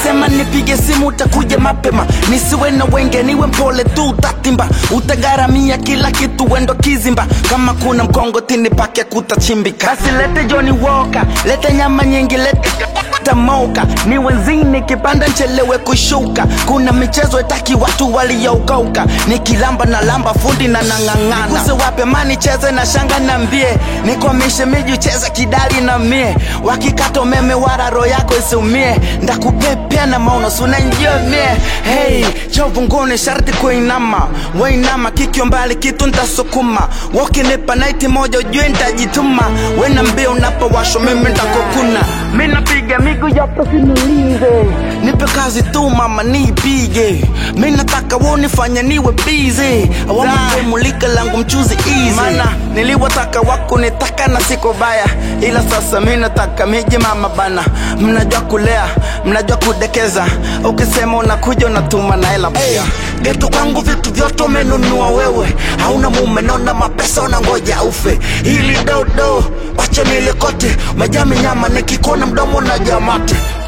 Ukisema nipige simu utakuja mapema, nisiwe na wenge niwe mpole tu utatimba. Utagaramia kila kitu wendo kizimba, kama kuna mkongo tini pake kutachimbika. Basi lete Johnny Walker, lete nyama nyingi, lete tamoka. Ni wenzini kipanda nchelewe kushuka, kuna michezo etaki watu waliokauka. Nikilamba na lamba fundi na nangangana, kuse wape mani cheze na shanga na mbie. Nikwamishe miju cheze kidali na mie, wakikato meme wararo yako isumie. Ndakupepea na maono suna njio mie. Hey, chovu ngone sharti kuinama, wainama kikyo mbali kitu ntasukuma. Wakinipa naiti moja ujue ntajituma, wena mbio unapa washo mimi ndakokuna. Mina piga migu yapo sinulize, nipe kazi tu mama nipige. Mina taka wonifanya niwe busy, awama kumulika langu mchuzi easy. Mana niliwataka wako nitaka na siko baya, ila sasa mina taka miji mama bana. Mnajua kulea, mnajua kudekeza, ukisema unakuja unatuma na hela pia. Geto kwangu vitu vyote umenunua wewe, hauna mume nona mapesa unangoja ufe. Hili dodo, wache nilikote, majami nyama nikikona mdomo na jamate.